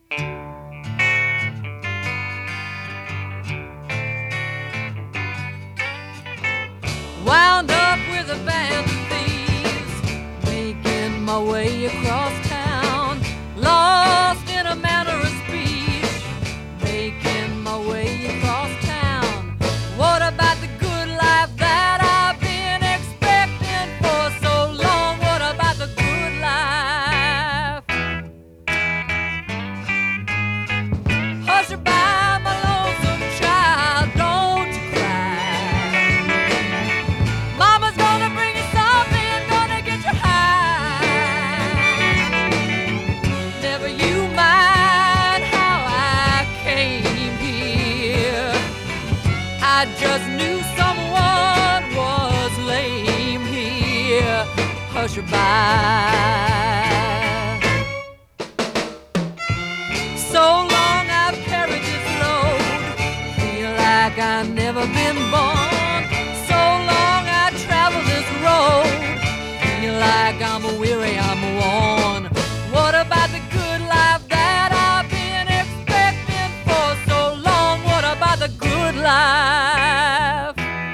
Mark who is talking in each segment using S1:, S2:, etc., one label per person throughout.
S1: Wound up with a band of thieves, making my way across town, lost in a manner of speech, making my way across town. What about the good life that I've been expecting for so long? What about the good life? Hush by my lonesome child, don't you cry. Mama's gonna bring you something, gonna get you high. Never you mind how I came here. I just knew someone was lame here. Hush by. So long I've carried this load, feel like I've never been born. So long I travel this road, feel like I'm weary, I'm worn. What about the good life that I've been expecting for so long? What about the good life?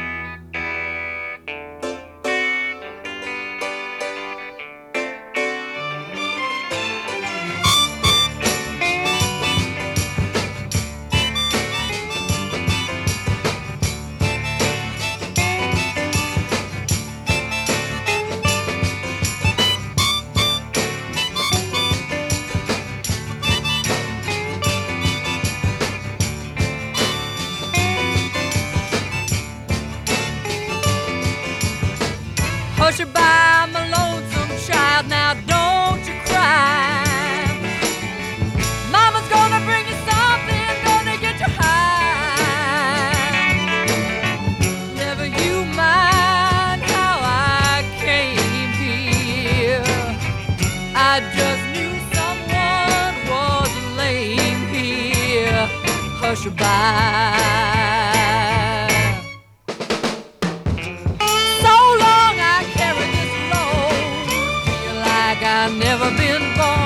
S1: Hush by my lonesome child, now don't you cry. Mama's gonna bring you something, gonna get you high. Never you mind how I came here. I just knew someone was lame here. Hush by. I've never been born.